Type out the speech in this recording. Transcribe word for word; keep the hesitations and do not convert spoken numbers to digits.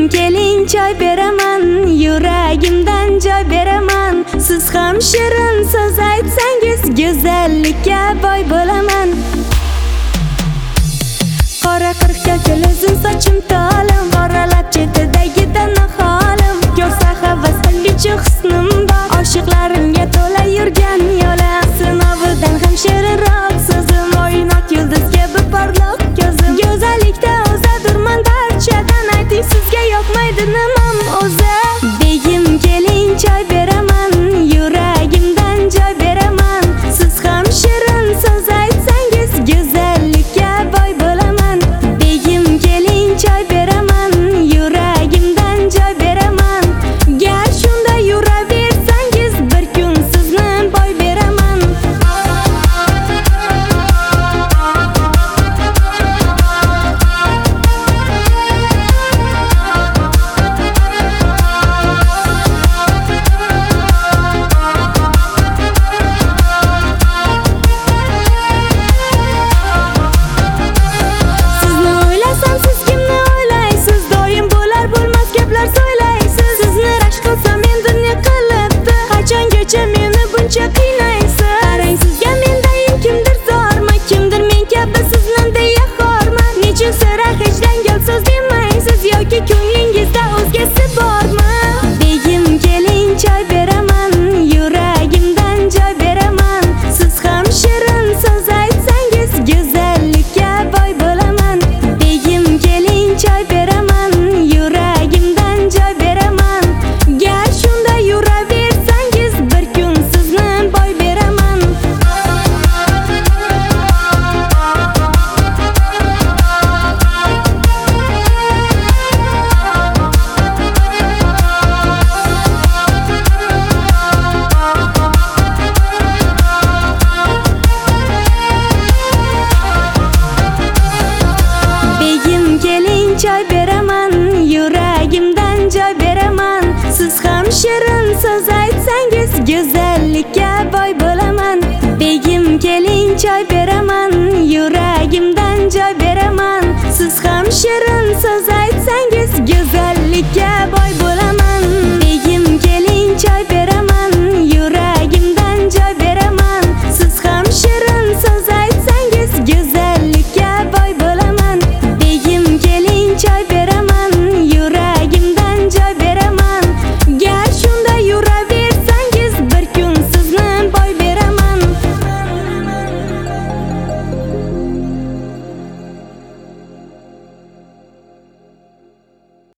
Begim keling choy beraman, yuragimdan joy beraman. Siz ham shirin so'z aytsangiz, go'zallikka boy bo'laman. Qora qirqqa kelsin sochim tolim, qoralab chetidagidan holim. Ko'rsa havas qiluvchi husnim bor, oshiqlarimga to'la yurgan yo'lam. Sinovidan ham shirinroq so'zim, o'ynoq yulduz kabi porloq ko'zim. Go'zallikda o'zadurman barchadan, ayting sizga yoqmaydi nimam o'zi. Begim keling choy beraman, yuragimdan joy beraman. Siz ham shirin so'z aytsangiz, go'zallikka boy bo'laman. Begim keling choy beraman, yuragimdan joy beraman. Gar shunda yuraversangiz, bir kun sizni boy beraman. Sizni o'ylasam, siz kimni o'ylaysiz? Doim bo'lar bo'lmas gaplar so'ylaysiz. Sizni rashk qilsam endi ne qilibdi? Qachongacha meni buncha qiynaysiz? Qarang, sizga mendayin kimdir zormi? Kimdir men kabi sizni deya xormi? Nechun sira hech dangal so'z demaysiz? Yoki ko'nglingizda o'zgasi bormi? Begim keling choy beraman, yuragimdan joy beraman. Siz ham shirin so'z aytsangiz, go'zallikka boy bo'laman. Begim keling choy beraman, yuragimdan joy beraman. Gar shunda yuraversangiz, bir kun sizni boy beraman. Begim keling choy beraman, yuragimdan joy beraman. Siz ham shirin so'z aytsangiz, go'zallikka boy bo'laman. Begim keling choy beraman, yuragimdan joy beraman. Siz ham shirin so'z aytsangiz, go'zallikka